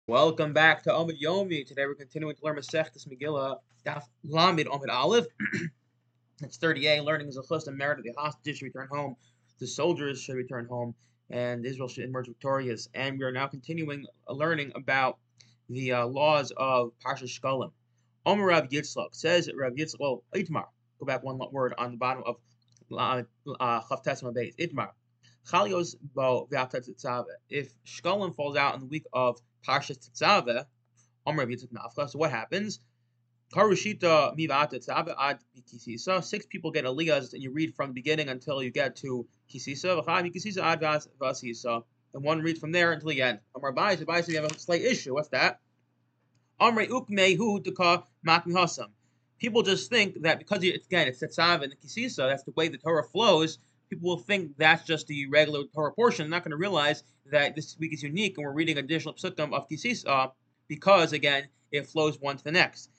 Welcome back to Amid Yomi. Today we're continuing to learn Masechtas Megillah, Daf Lamed Amid Aleph. It's 30a. Learning is a chus and merit of the hostages should return home, the soldiers should return home, and Israel should emerge victorious. And we are now continuing learning about the laws of Parsha Shkolim. Omer Rav Yitzchak says Rav Yitzchak. Well, Itmar. Go back one word on the bottom of Chavtes Beis. Itmar. Chalios bo v'atat tzave. If Shkolim falls out in the week of Parshas Tetzaveh, Omer Rav Yitzchak Nafcha. So what happens? Karushita mivata tzaveh ad kisisa. 6 people get aliyahs, and you read from the beginning until you get to kisisa. V'chai kisisa ad vasisa. And one reads from there until the end. Amar Bayis, we have a slight issue. What's that? Amrei ukmei hu deka makmi hasam. People just think that because it's Tetzaveh and the kisisa, that's the way the Torah flows. People will think that's just the regular Torah portion. They're not going to realize that this week is unique and we're reading additional psukim of Kisisa because, again, it flows one to the next.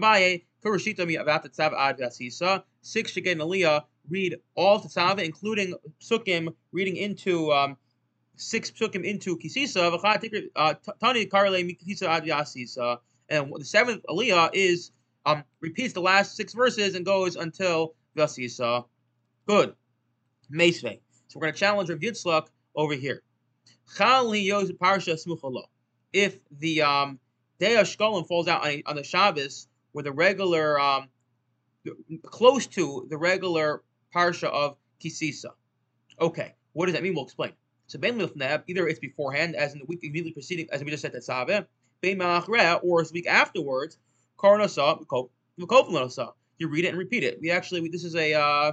6 should get an aliyah, read all Tetzaveh, including psukim, reading into 6 psukim into Kisisa. And the 7th aliyah is repeats the last 6 verses and goes until Vasisa. Good. Meisvei. So we're going to challenge Rav Yitzchak over here. If the day of Shkolim falls out on the Shabbos, with a regular, close to the regular parsha of Kisisa. Okay, what does that mean? We'll explain. So either it's beforehand, as in the week immediately preceding, as we just said, Tetzaveh, or it's the week afterwards, Karnasa, you read it and repeat it. This is a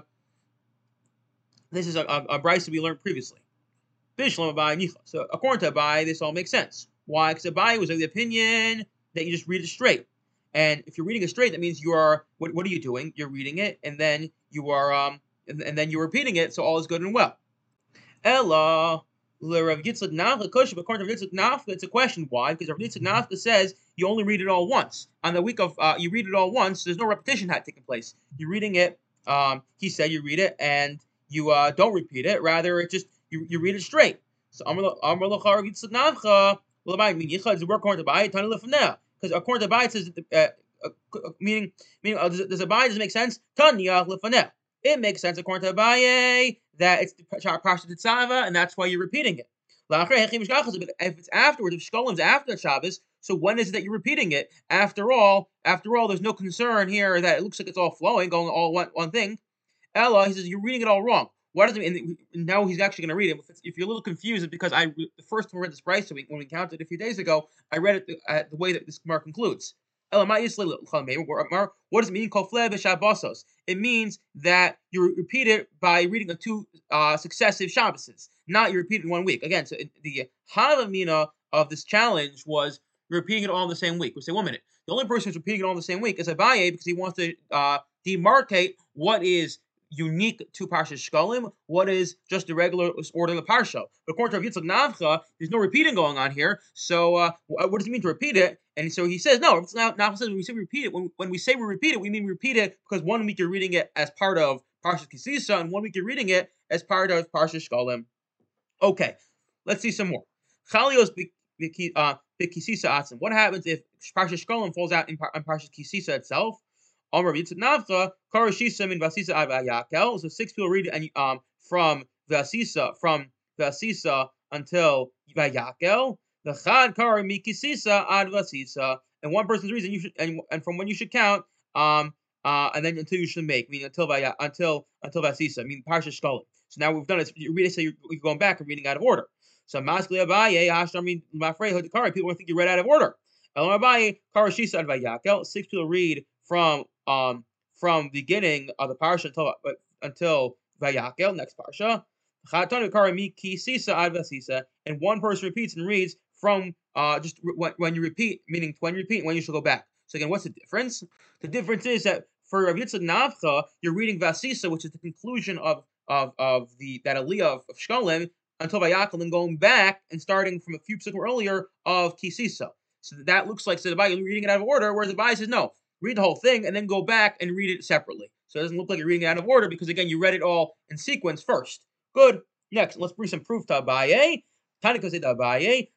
brisa we learned previously. So according to Abai, this all makes sense. Why? Because Abai was of the opinion that you just read it straight. And if you're reading it straight, that means you are what are you doing? You're reading it, and then you are and then you're repeating it, so all is good and well. Ella Rav Yitzchak Nafka Kush, but according to Rav Yitzchak Nafka, it's a question. Why? Because Rav Yitzchak Nafka says you only read it all once. On the week of you read it all once, there's no repetition had taken place. You're reading it, he said you read it and you don't repeat it. Rather, it just you read it straight. So Amar Rav Yitzchak Nafka, well, I mean, Yichad is the work according to Bai, Tani Lefneh. Because according to Bai, it says meaning does Abai doesn't make sense? Tanya Lefneh. It makes sense according to Abai that it's Parshat Tetzaveh, and that's why you're repeating it. But if it's afterwards, if Shkolim's after Shabbos, so when is it that you're repeating it? After all, there's no concern here that it looks like it's all flowing, going all one thing. Ella, he says you're reading it all wrong. What does it mean? And now he's actually going to read it. If you're a little confused, it's because the first time I read this price when we counted it a few days ago, I read it the way that this Gemara concludes. What does it mean? It means that you repeat it by reading 2 successive Shabbos, not you repeat it in 1 week. Again, so the Havamina of this challenge was repeating it all in the same week. We say 1 minute. The only person who's repeating it all in the same week is Abaye because he wants to demarcate what is unique to Parsha Shkolim, what is just the regular order of the Parsha. But according to Rav Yitzchak Nafcha, there's no repeating going on here. So what does it mean to repeat it? And so he says, no, Nafcha says when we say we repeat it, when we say we repeat it, we mean repeat it because 1 week you're reading it as part of Parsha Kisisa, and 1 week you're reading it as part of Parsha Shkolim. Okay, let's see some more. Chalios Kisisa Atzim. What happens if Parsha Shkolim falls out in Parsha Kisisa itself? So 6 people read from Vasisa until Vayakel. And one person's reason you should and from when you should count and then until you should make, meaning until Vasisa, meaning Parsha Shkolim. So now we've done it. You read it, so you're going back and reading out of order. So Maskli Abaye, Hashami Mafrei Hodikari, people think you read out of order. 6 people read from the beginning of the parsha until Vayakel, next parsha. And one person repeats and reads from just when you repeat, meaning when you repeat, when you should go back. So again, what's the difference? The difference is that for Rav Yitzchak Nafcha, you're reading Vasisa, which is the conclusion of that aliyah of Shkolim, until Vayakel, and going back and starting from a few psukim earlier of Kisisa. So that looks like you're reading it out of order, whereas the Abai says no. Read the whole thing and then go back and read it separately. So it doesn't look like you're reading it out of order because, again, you read it all in sequence first. Good. Next, let's bring some proof to Abaye. Taniko said to Abaye,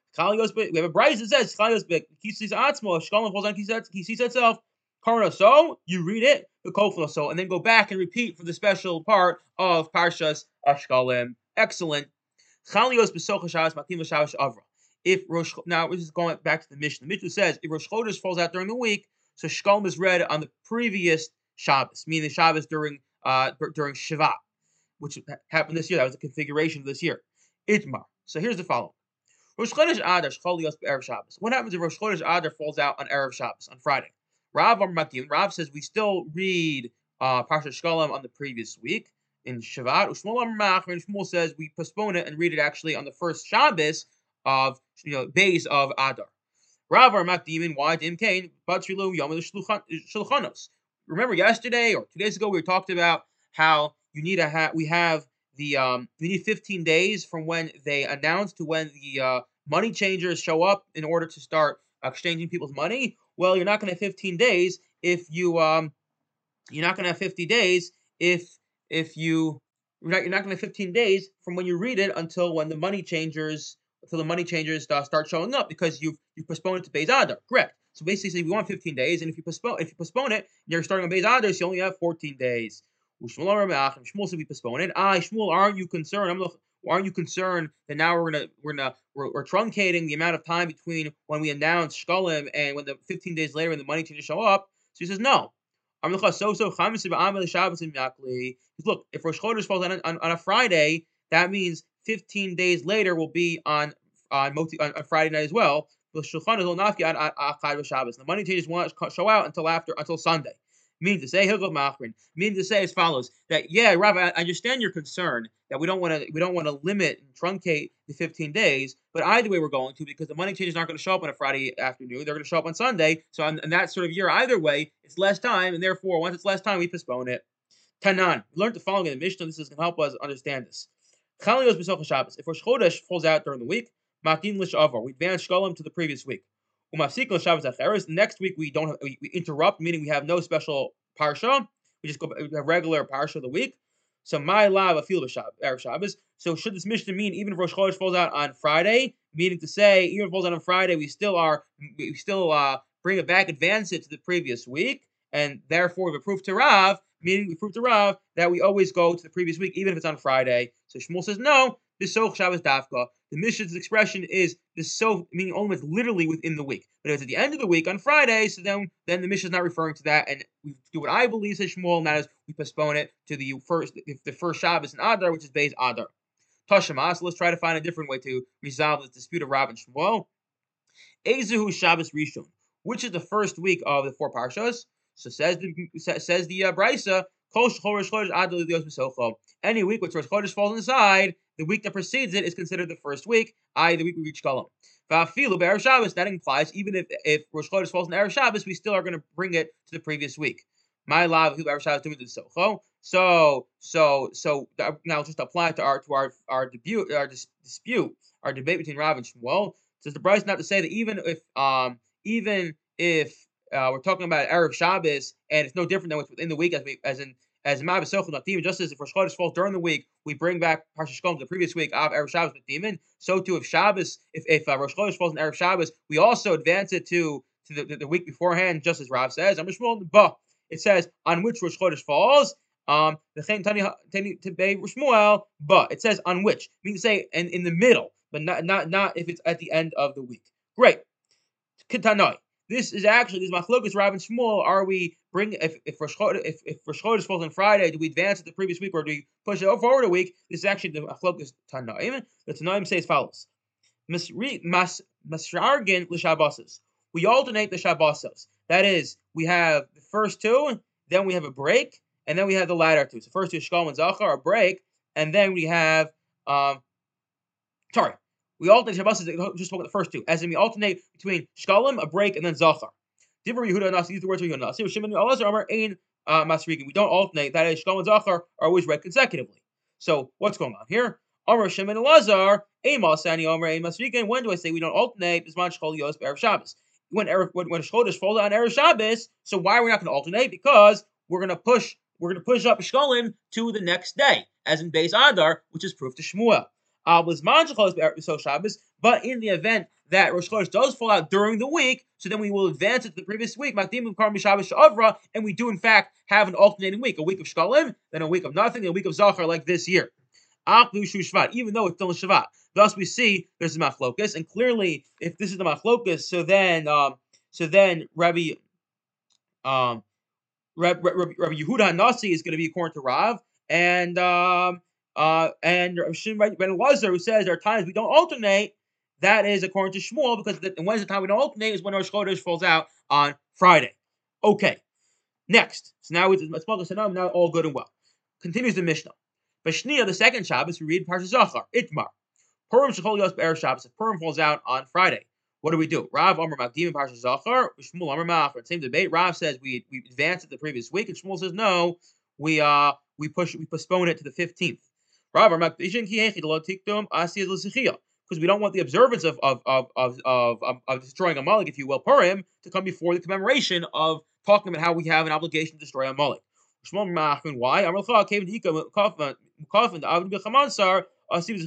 We have a Bryce that says Kisis Atzmo. If Shkalim falls on Kisis itself, Karna so you read it the Kofla so, and then go back and repeat for the special part of Parshas Ashkalim. Excellent. Chalios b'socha Shabbos matim v'Shabbos avra. If Rosh now this is going back to the Mishnah. The Mishnah says if Rosh Chodesh falls out during the week, so Shkalim is read on the previous Shabbos, meaning the Shabbos during Shivat, which happened this year. That was the configuration of this year. Itmar. So here's the following. Rosh Chodesh Adar Shchalios b'Erev Shabbos. What happens if Rosh Chodesh Adar falls out on Erev Shabbos, on Friday? Rav says we still read Parshat Shkalim on the previous week in Shavat. And Shmuel says we postpone it and read it actually on the first Shabbos of days of Adar. Rav Makdim, why Dim Kain, Batrilu Yom Shulchanos. Remember yesterday or 2 days ago we talked about how you need we need 15 days from when they announce to when the money changers show up in order to start exchanging people's money. Well, you're not going to have 15 days if you you're not going to have 50 days if you're not going to have 15 days from when you read it until the money changers start showing up, because you've postponed it to Beis Adar. Correct. So basically, we want 15 days, and if you postpone it, you're starting on Beis Adar, so you only have 14 days. Shmuel said we postpone it. Shmuel, aren't you concerned? Aren't you concerned that now we're truncating the amount of time between when we announce Shkalim and when the 15 days later when the money changers show up? So he says no. Look, if Rosh Chodesh falls on a Friday, that means 15 days later will be on Friday night as well. The money changers won't show out until Sunday. Meaning to say as follows: that Rav, I understand your concern that we don't want to limit and truncate the 15 days, but either way we're going to, because the money changers aren't going to show up on a Friday afternoon; they're going to show up on Sunday. So in that sort of year, either way, it's less time, and therefore once it's less time, we postpone it. Tanan, we learned the following in the Mishnah. This is going to help us understand this. Chalios b'socha Shabbos. If Rosh Chodesh falls out during the week, matin l'shavar, we advance Shkalim to the previous week. Umafsik l'Shabbos acheres. Next week we interrupt, meaning we have no special parsha. We just go a regular parsha of the week. So my lav afil b'Erev Shabbos. So should this Mishnah mean even if Rosh Chodesh falls out on Friday, meaning to say even if it falls out on Friday, we still bring it back, advance it to the previous week, and therefore we've approved to Rav, meaning we prove to Rav that we always go to the previous week even if it's on Friday. So Shmuel says no. Bisoch Shabbos dafka. The Mishnah's expression is bisoch, meaning almost literally within the week. But if it's at the end of the week on Friday, so then the Mishnah's not referring to that, and we do what I believe, says Shmuel, and that is we postpone it to the first Shabbos in Adar, which is Beis Adar. Tashema. So let's try to find a different way to resolve this dispute of Rav and Shmuel. Ezehu Shabbos Rishon. Which is the first week of the 4 parshas? So says the Brisa, any week which Rosh Chodesh falls on the side, the week that precedes it is considered the first week, i.e. the week we reach Shkalim. That implies even if Rosh Chodesh falls on Erev Shabbos, we still are going to bring it to the previous week. My lav Erev Shabbos doing the socho. So now just apply to our dispute, our debate between Rav and Shmuel. Says the Brisa not to say that even if we're talking about Erev Shabbos, and it's no different than what's within the week, as in Ma'av Sochel Natim, just as if Rosh Chodesh falls during the week, we bring back Parsha Shkalim to the previous week of Erev Shabbos Natim. So too, if Rosh Chodesh falls in Erev Shabbos, we also advance it to the week beforehand, just as Rav says. It says on which Rosh Chodesh falls. But it says on which, meaning to say in the middle, but not if it's at the end of the week. Great. Ketanoi. This is Machlokas Rav and Shmuel. Are we bring if Rosh Chodesh falls on Friday, do we advance it the previous week or do we push it forward a week? This is actually the Machlokas Tanaim. The Tanaim say as follows: Mashargin l'Shabbosos. We alternate the Shabbosos. That is, we have the first 2, then we have a break, and then we have the latter 2. So first 2 Shkalim and Zachar, a break, and then we have we alternate Shabbosos, just talk about the first 2. As in, we alternate between Shkalim, a break, and then Zachar. Divra Yehuda Nasi, use the words of Yehuda Nasi. Shimon Elazar Amar Ein Masrikin. We don't alternate. That is, Shkalim and Zachar are always read consecutively. So what's going on here? Amar Shimon Elazar Ein Masani Amar Ein Masrikin. When do I say we don't alternate? Bisman Shchol Yos Erev Shabbos. When Chodesh falls on Erev Shabbos, so why are we not going to alternate? Because we're going to push up Shkalim to the next day, as in Beis Adar, which is proof to Shmuel. But in the event that Rosh Chodesh does fall out during the week, so then we will advance it to the previous week, and we do in fact have an alternating week, a week of Shkalim, then a week of nothing, and a week of Zachar like this year. Even though it's still a Shabbat. Thus we see there's a machlokus, and clearly if this is the machlokus, so then Rabbi Yehuda Nasi is going to be according to Rav, and Shimon ben Elazar, who says there are times we don't alternate. That is according to Shmuel, because when's the time we don't alternate is when Rosh Chodesh falls out on Friday. Okay, next. So now now all good and well. Continues the Mishnah. B'Shnia, the second Shabbos, we read Parshat Zachar, Itmar. Purim Shechol Yos Be'er Shabbos. If Purim falls out on Friday, what do? Rav Amar Makdim in Parshat Zachar, Shmuel Amar Ma'achar. Same debate. Rav says we advance it the previous week, and Shmuel says no, we postpone it to the 15th. Rav Amar Makdim Ki Lo Tiktum Asiyas L'Sichiyah, because we don't want the observance of destroying Amalek, if you will, Purim, to come before the commemoration of talking about how we have an obligation to destroy Amalek. Shmuel Ma'achar, why? Amar L'cha Kevin Dika Kafan Avin B'Chamansar. Look, on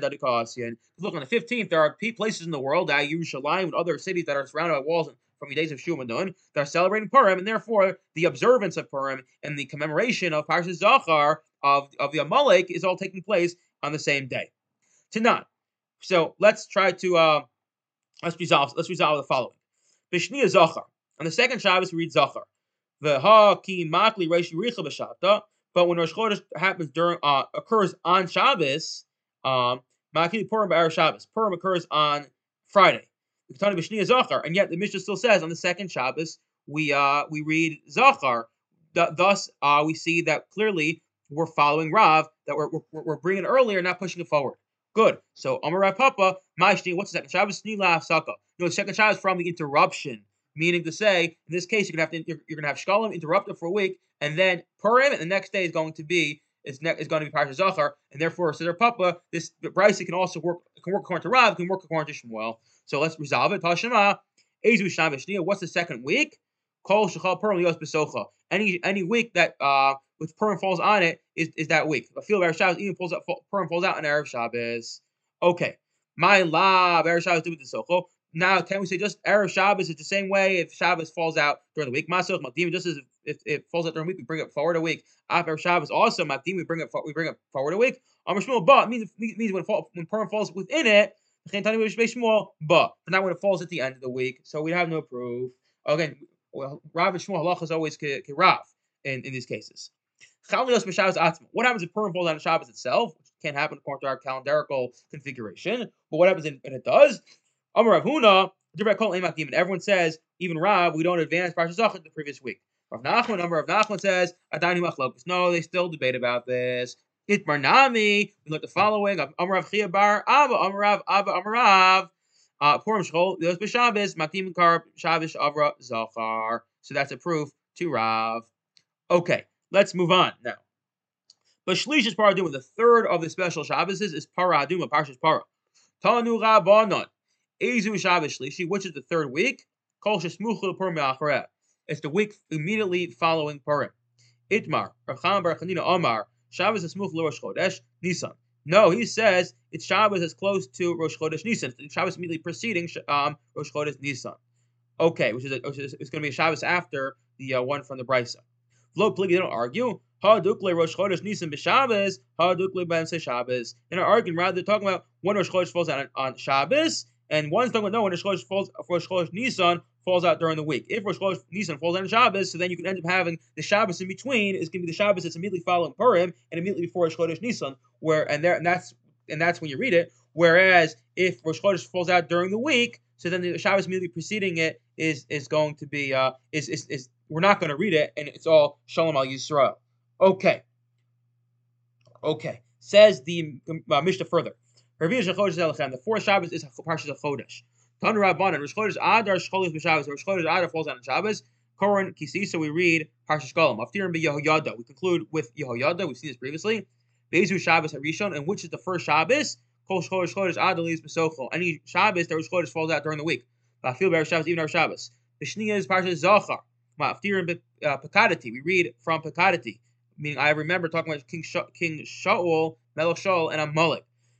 the 15th, there are places in the world, Yerushalayim and other cities that are surrounded by walls from the days of Shumadun, that are celebrating Purim, and therefore the observance of Purim and the commemoration of Parshas Zachar of the Amalek is all taking place on the same day. Tanan. So let's try to let's resolve the following. B'Shnia Zachar. On the second Shabbos, we read Zachar. V'ha ki makli reish yiricha b'shabta. But when Rosh Chodesh happens occurs on Shabbos, Makili Purim b'Erev Shabbos. Purim occurs on Friday. And yet the Mishnah still says on the second Shabbos we read Zachar. Thus we see that clearly we're following Rav, that we're bringing it earlier, not pushing it forward. Good. So Amar Rav Papa, what's the second Shabbos? The second Shabbos from the interruption, meaning to say in this case you're gonna have Shkalim interrupted for a week, and then Purim, and the next day is going to be Parshas Zachar, and therefore says Papa, this Brisa can also work according to Rav, can work according to Shmuel. So let's resolve it. Tashema, Ezu Shana V'Shnia. What's the second week? Kol Shechal Purim Yos B'Socha. Any week that with Purim falls on it is that week. A field of Erev Shabbos even Purim falls out on Erev Shabbos. Okay, my lab Erev Shabbos do with the Socho. Now, can we say just Erev Shabbos is the same way if Shabbos falls out during the week? Masach Makdim, just as if it falls out during the week, we bring it forward a week. After Shabbos, also Makdim, we bring it forward a week. Amar Shmuel, but means when Purim falls within it, but not when it falls at the end of the week. So we have no proof. Again, well, Rav and Shmuel halacha is always Rav in these cases. What happens if Purim falls on Shabbos itself? Which can't happen according to our calendarical configuration. But what happens when it does? Amar Rav Huna, and everyone says, even Rav, we don't advance Parshas Zachar the previous week. Rav Nachman says, Adani Machlokes. No, they still debate about this. Itmar Nami, we look the following of Amar Rav Chia Bar Abba, Amar Rav, Abba, Amar Rav, Purim Shchol, Yos B'Shabbos, Makdim Karb, Shabbos Avra Zachar. So that's a proof to Rav. Okay, let's move on now. But Shlish is Paraduma. The third of the special Shabbos is Paraduma, Parshas Para. Tanu Rabbanon. Ezu Shabbos Shlishi, which is the third week. Kol Shesmuchel Purim Me'achareh. It's the week immediately following Purim. Itmar, Rav Chaim Bar Chanina Omar, Shabbos Esmuch Rosh Chodesh Nisan. No, he says it's Shabbos as close to Rosh Chodesh Nisan. It's Shabbos immediately preceding Rosh Chodesh Nisan. Okay, which is it's going to be a Shabbos after the one from the Brisa. V'lo Pligi, they don't argue. Ha Dukle Rosh Chodesh Nisan b'Shabbos, Ha Dukle B'Emsei Shabbos. In our argument, rather they're talking about when Rosh Chodesh falls out on Shabbos, and one's talking about no, when Rosh Chodesh Nisan falls out during the week. If Rosh Chodesh Nisan falls out on Shabbos, so then you can end up having the Shabbos in between is going to be the Shabbos that's immediately following Purim and immediately before Rosh Chodesh Nisan, that's when you read it. Whereas if Rosh Chodesh falls out during the week, so then the Shabbos immediately preceding it is going to be we're not going to read it, and it's all Shalom Al Yisrael. Okay. Says the Mishnah further. The fourth Shabbos is Parshas Chodesh. Tanu Rabbanan, Rosh Chodesh Adar, Shcholis b'Shabbos. Rosh Chodesh Adar falls on Shabbos. Koran Kisi, so we read Parshas Shkalim. Aftirim b'Yehoyada. We conclude with Yehoyada. We've seen this previously. Bezu Shabbos Harishon, and which is the first Shabbos? Kol Chodesh Adar leaves B'Sochel. Any Shabbos that Rosh Chodesh falls out during the week. Ba'afil b'Erev Shabbos, even our Shabbos. B'Shnia is Parshas Zachar. Aftirim b'Pekadati. We read from Pekadati. Meaning, I remember talking about King Shaul, Melech Shaul, and Amalek.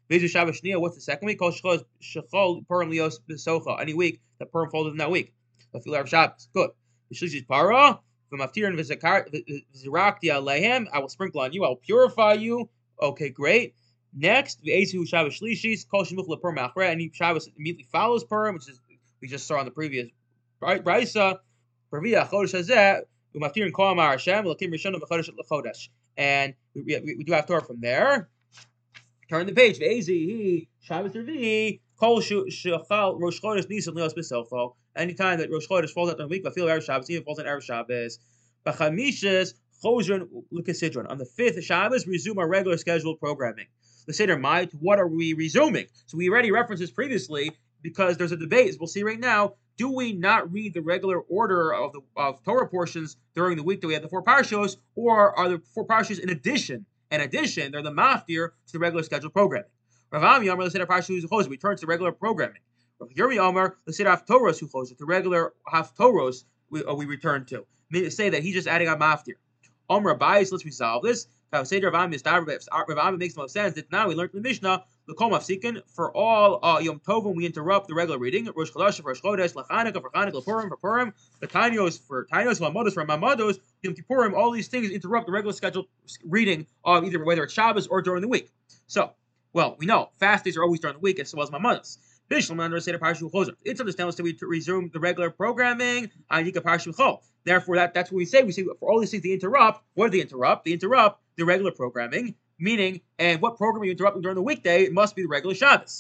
Bezu Shabbos Shnia, what's the second week? Kol Shechol Purim Lios B'Socha. Any week that Purim folded in that week. Lafil Erev Shabbos. Good. V'Shlishis Para. V'Maftir and V'Zirakti Alehem. I will sprinkle on you. I will purify you. Okay, great. Next, V'Ezu Shabbos Shlishis. Kol Shemuch LePurim Achre. Any Shabbos immediately follows Purim, which is we just saw on the previous Brisa. Pervia Chodesh Hazeh. V'Maftir and Kol Amar Hashem. V'Lakim Rishon V'Chodesh L'Chodesh. And we do have Torah from there. Turn the page. Ve'ezi Shabbos Revi Kol Shechal Rosh Chodesh Nisan Leos B'Socho. Anytime that Rosh Chodesh falls out on the week, Lafil Erev Shabbos, even falls on Erev Shabbos. B'Chamishes Chozron L'Kesidron. On the fifth Shabbos, we resume our regular scheduled programming. The Seder Mai, what are we resuming? So we already referenced this previously because there's a debate, as we'll see right now. Do we not read the regular order of Torah portions during the week that we have the four parshos, or are the four parshos in addition? In addition, they're the maftir to the regular scheduled programming. Rav Ami Amar, the Seder Parshos Huchos, returns to regular programming. Rav Yirmi Amar, the Seder Haftoros Huchos, the regular Haftoros we return to. Meaning to say that he's just adding on maftir. Amar Abayis, let's resolve this. Seder Rav Ami makes no sense. That now we learned from the Mishnah. The Kol Mafsikin, for all Yom Tovim, we interrupt the regular reading. Rosh Chodesh for Rosh Chodesh, Lachanukah for Chanukah, Purim for Purim, the Tanios for Tanios, Lamados for Mamados, Yom Kippurim. All these things interrupt the regular scheduled reading of either whether it's Shabbos or during the week. So, well, we know fast days are always during the week as well as Mamados. It's understandable that we resume the regular programming on Yika Parshu Chol. Therefore, that's what we say. We say for all these things they interrupt. What do they interrupt? They interrupt the regular programming. Meaning, and what program are you interrupting during the weekday? It must be the regular Shabbos.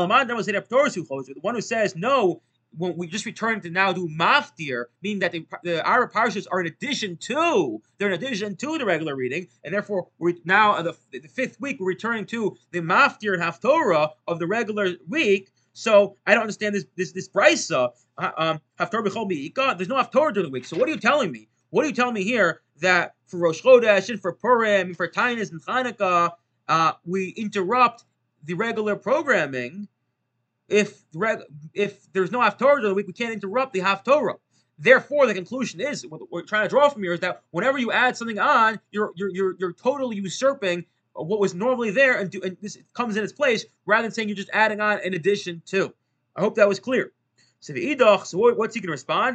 The one who says no, when we just return to now do maftir, meaning that the Arab parshas are in addition to the regular reading, and therefore we now the fifth week we're returning to the maftir and haftorah of the regular week. So I don't understand this brisa. Haftorah b'chol mi'ika. There's no haftorah during the week. So what are you telling me? What are you telling me here that for Rosh Chodesh and for Purim, for Tainus and Chanukah, we interrupt the regular programming? If there's no Haftorah during the week, we can't interrupt the Haftorah. Therefore, the conclusion is what we're trying to draw from here is that whenever you add something on, you're totally usurping what was normally there, and this comes in its place rather than saying you're just adding on in addition to. I hope that was clear. So the idach. So what's he going to respond?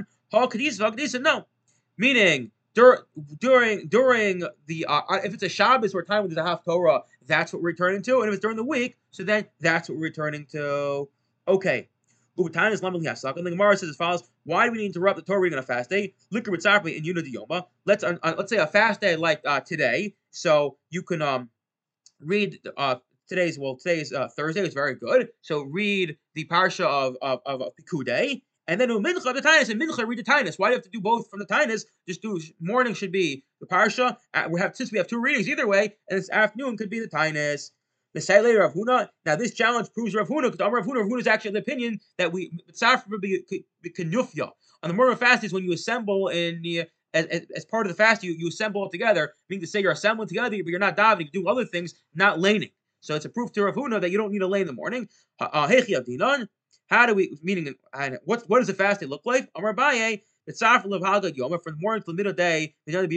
No. Meaning, during the if it's a Shabbos or a time when there's a Haftorah, that's what we're returning to, and if it's during the week, so then that's what we're returning to. Okay. And the Gemara says as follows: why do we need to interrupt the Torah reading on a fast day? Liquor with Tzarpli and Yuna Diyoma. Let's say a fast day like today, so you can read today's Thursday. It's very good. So read the parsha of Pikudei. And then Mincha, the Tainus, and Mincha, read the Tainus. Why do you have to do both from the Tainus? Just do morning should be the Parsha. Since we have two readings either way, and this afternoon could be the Tainus. The say later Rav Huna. Now this challenge proves Rav Huna, because Rav Huna is actually the opinion that we Tzarf would be Kenufya. On the morning of fast is when you assemble in the as part of the fast, you assemble it together. Meaning to say you're assembling together, but you're not davening, you're doing other things, not laning. So it's a proof to Rav Huna that you don't need to lay in the morning. Hechi Abdinan. How do we, meaning, what does the fast day look like? Amar Abaye, from the morning to the middle day,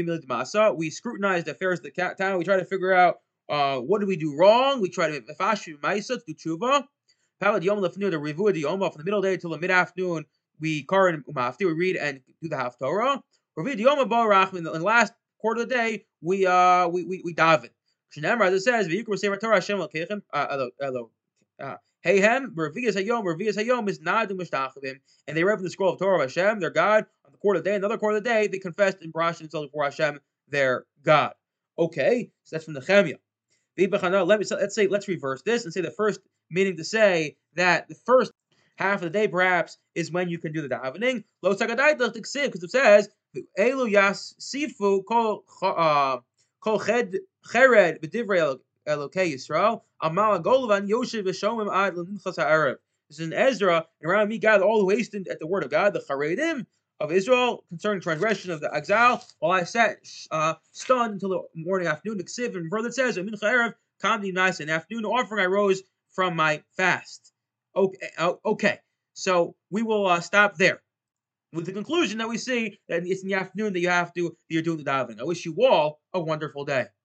we scrutinize the affairs of the town. We try to figure out what do we do wrong. We try to do tshuva. The review the Yoma from the middle day till the mid afternoon. We Karan Umafti, we read and do the Haftorah. In the last quarter of the day, we daven. As it says, Heyhem, Revias Hayom is Nadu Mishtachavim, and they read from the scroll of Torah of Hashem, their God, on the quarter of the day, another quarter of the day, they confessed and brushed themselves before Hashem, their God. Okay, so that's from the Nehemiah. Let's reverse this and say the first meaning to say that the first half of the day perhaps is when you can do the davening. Lo Sagadaita because it says Elu Yas Sifu Kol Ched Chered B'Divrei Elokei Yisrael Amal Golvan Yoshev V'Shomim Ad L'Ninchas HaErev. This is in Ezra, and around me gathered all who hastened at the word of God, the Charedim of Israel, concerning transgression of the exile, while I sat stunned until the morning afternoon. The Ksiv, and further it says, Mincha Erev, Kamdi Nice, in the afternoon offering I rose from my fast. Okay. So we will stop there with the conclusion that we see that it's in the afternoon that you're doing the davening. I wish you all a wonderful day.